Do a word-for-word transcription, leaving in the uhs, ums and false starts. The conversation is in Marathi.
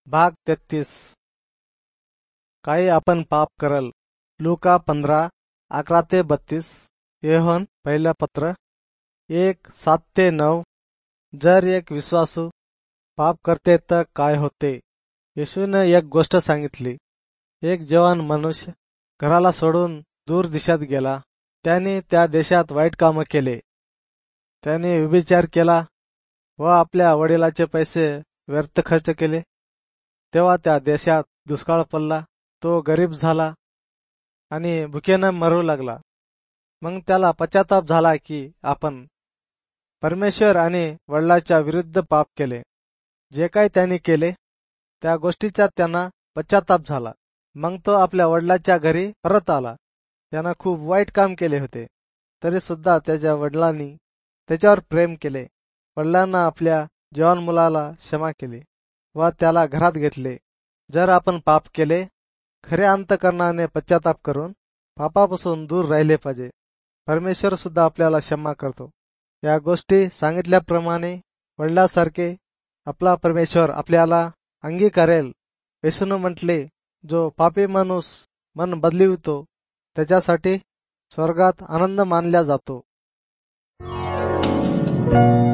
भाग तेहतीस. काही आपण पाप करल. लूका पंधरा अकरा ते बत्तीस. योहन पहिलं पत्र एक सात ते नऊ. जर एक विश्वासू पाप करते तर काय होते. येशूने एक गोष्ट सांगितली. एक जवान मनुष्य घराला सोडून दूर देशात गेला. त्याने त्या देशात वाईट कामं केले. त्याने व्यभिचार केला व आपल्या वडिलाचे पैसे व्यर्थ खर्च केले. तेव्हा त्या देशात दुष्काळ पडला. तो गरीब झाला आणि भुकेने मरू लागला. मग त्याला पश्चाताप झाला की आपण परमेश्वर आणि वडिलांच्या विरुद्ध पाप केले. जे काही त्याने केले त्या गोष्टीचा त्यांना पश्चाताप झाला. मग तो आपल्या वडिलांच्या घरी परत आला. त्यानं खूप वाईट काम केले होते, तरी सुद्धा त्याच्या वडिलांनी त्याच्यावर प्रेम केले. वडिलांना आपल्या जवान मुलाला क्षमा केली व त्याला घरात घेतले. जर आपण पाप केले, खऱ्या अंतकरणाने पश्चाताप करून पापापासून दूर राहिले पाहिजे. परमेश्वर सुद्धा आपल्याला क्षमा करतो. या गोष्टी सांगितल्याप्रमाणे वडिलांसारखे आपला परमेश्वर आपल्याला अंगीकारेल. येशूने म्हटले, जो पापी माणूस मन बदलिवतो त्याच्यासाठी स्वर्गात आनंद मानला जातो.